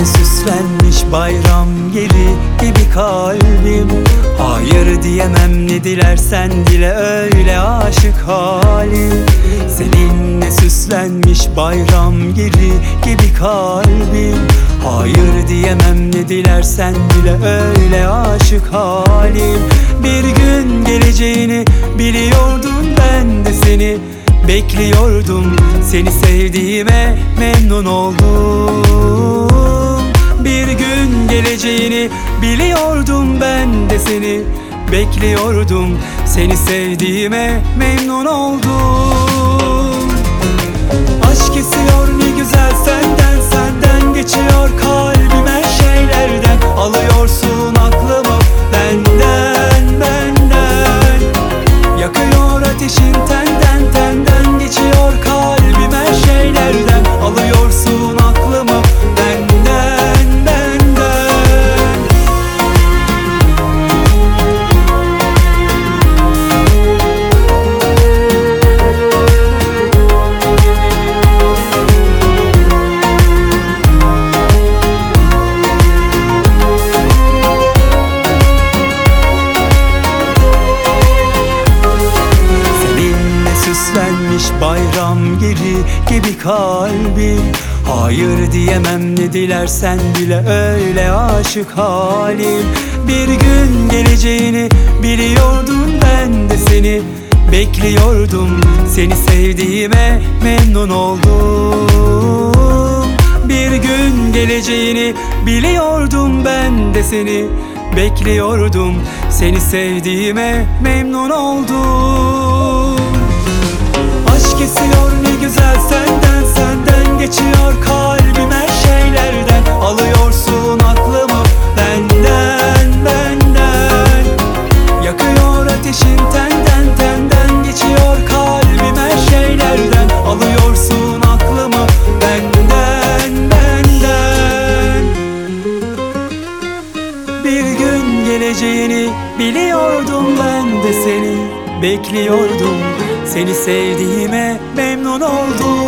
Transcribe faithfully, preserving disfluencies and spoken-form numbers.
Seninle süslenmiş bayram yeri gibi kalbim. Hayır diyemem, ne dilersen dile, öyle aşık halim. Seninle süslenmiş bayram yeri gibi kalbim. Hayır diyemem, ne dilersen dile, öyle aşık halim. Bir gün geleceğini biliyordum, ben de seni bekliyordum. Seni sevdiğime memnun oldum. Bir gün geleceğini biliyordum, ben de seni bekliyordum. Seni sevdiğime memnun oldum. Aşk kesiyor ne güzel senden, senden geçiyor kalbim her şeylerden. Alıyorsun aklımı benden, benden. Yakıyor ateşin tenden, tenden geçiyor kalbim her şeylerden. Alıyorsun aklımı benden, benden. Süslenmiş bayram yeri gibi kalbim. Hayır diyemem, ne dilersen dile, öyle aşık halim. Bir gün geleceğini biliyordum, ben de seni bekliyordum. Seni sevdiğime memnun oldum. Bir gün geleceğini biliyordum, ben de seni bekliyordum. Seni sevdiğime memnun oldum. Aşk kesiyor ne güzel senden, senden geçiyor kalbim her şeylerden. Alıyorsun aklımı benden, benden. Yakıyor ateşin tenden, tenden geçiyor kalbim her şeylerden. Alıyorsun aklımı benden, benden. Bir gün geleceğini biliyordum, ben de seni bekliyordum. Seni sevdiğime memnun oldum.